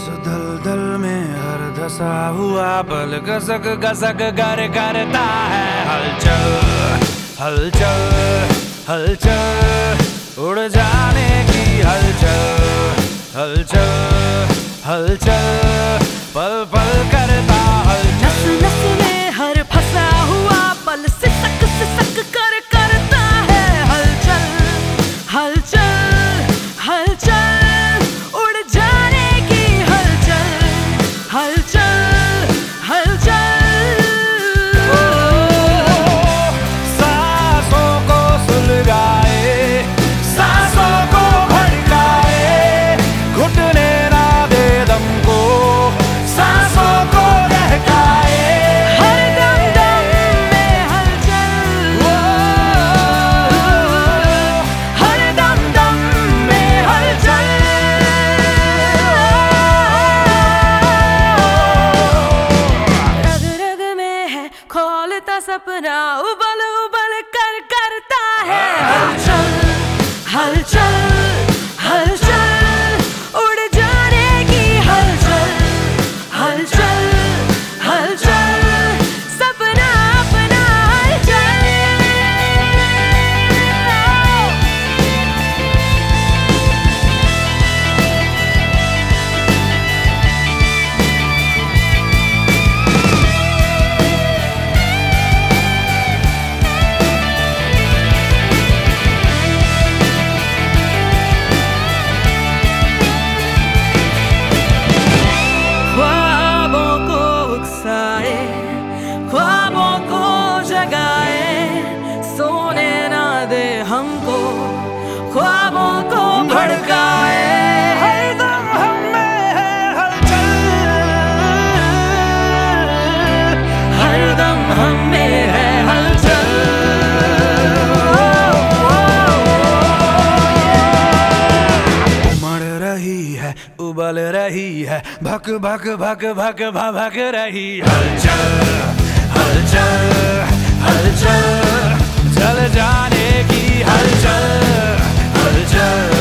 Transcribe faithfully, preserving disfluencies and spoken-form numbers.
दलदल में हर धसा हुआ पल गसक गसक गर करता है हलचल हलचल हलचल उड़ जाने की हलचल हलचल हलचल पल पल करता हलचल। नस नस में हर फंसा हुआ पल सिसक सिसक कर करता है हलचल हलचल हलचल उड़ जाने की हलचल हलचल हलचल। सांसों को सुलगाए सांसों को भड़काए घुटने ना दे दम को सांसों को बहकाए हर दम दम में हलचल हर दम दम में हलचल। रग रग में है खोलता सपना उबल उबल कर करता है हलचल हलचल हलचल उड़ जाने की हलचल हलचल हलचल सपना अपना हलचल। ख्वाबों को उकसाए ख्वाबों को जगाए सोने ना दे हमको ख्वाबों को भड़काए हर दम हम में है हलचल हर दम हम में है हलचल। उमड़ रही है उबल रही है भक भक भक भक भक रही हलचल हलचल हलचल चल जाने की हलचल हलचल